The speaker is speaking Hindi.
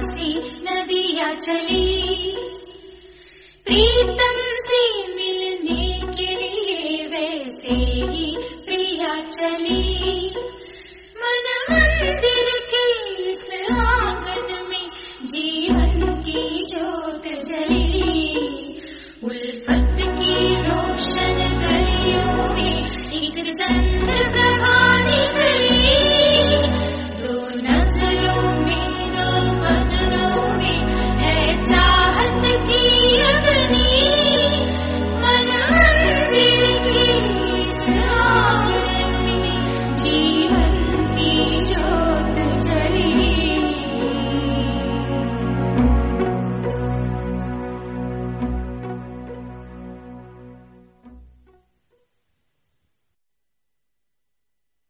सी नदियाँ चली, प्रीतम से मिलने के लिए वैसे ही प्रिया चली।